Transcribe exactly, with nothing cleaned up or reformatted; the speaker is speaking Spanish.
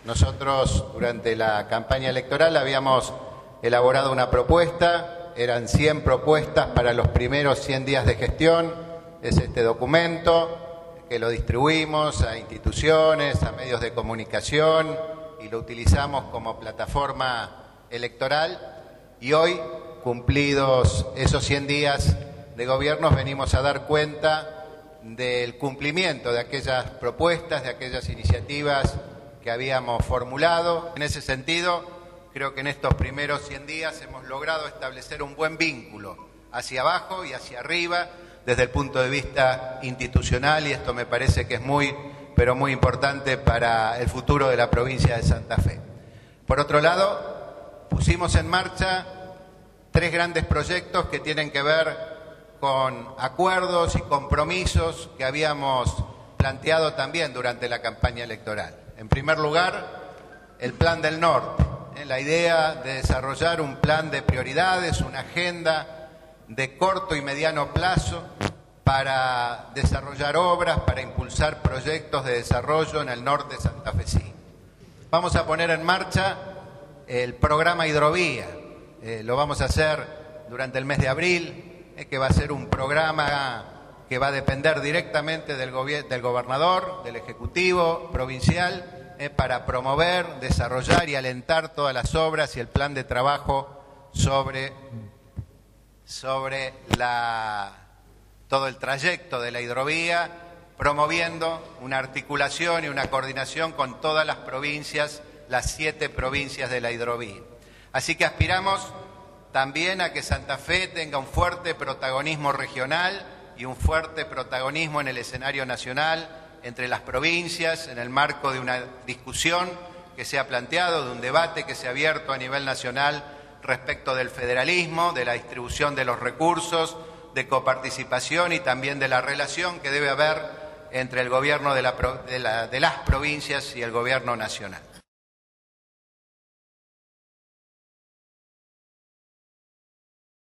Nosotros, durante la campaña electoral, habíamos elaborado una propuesta, eran cien propuestas para los primeros cien días de gestión. Es este documento que lo distribuimos a instituciones, a medios de comunicación y lo utilizamos como plataforma electoral. Y hoy, cumplidos esos cien días de gobierno, venimos a dar cuenta del cumplimiento de aquellas propuestas, de aquellas iniciativas que habíamos formulado. En ese sentido, creo que en estos primeros cien días hemos logrado establecer un buen vínculo hacia abajo y hacia arriba desde el punto de vista institucional, y esto me parece que es muy, pero muy importante para el futuro de la provincia de Santa Fe. Por otro lado, pusimos en marcha tres grandes proyectos que tienen que ver con acuerdos y compromisos que habíamos planteado también durante la campaña electoral. En primer lugar, el Plan del Norte, ¿eh? la idea de desarrollar un plan de prioridades, una agenda de corto y mediano plazo para desarrollar obras, para impulsar proyectos de desarrollo en el norte santafesino. Vamos a poner en marcha el programa Hidrovía, eh, lo vamos a hacer durante el mes de abril, eh, que va a ser un programa que va a depender directamente del, del gobernador, del Ejecutivo provincial, eh, para promover, desarrollar y alentar todas las obras y el plan de trabajo sobre, sobre la, todo el trayecto de la hidrovía, promoviendo una articulación y una coordinación con todas las provincias, las siete provincias de la hidrovía. Así que aspiramos también a que Santa Fe tenga un fuerte protagonismo regional y un fuerte protagonismo en el escenario nacional entre las provincias, en el marco de una discusión que se ha planteado, de un debate que se ha abierto a nivel nacional respecto del federalismo, de la distribución de los recursos, de coparticipación y también de la relación que debe haber entre el gobierno de, la, de, la, de las provincias y el gobierno nacional.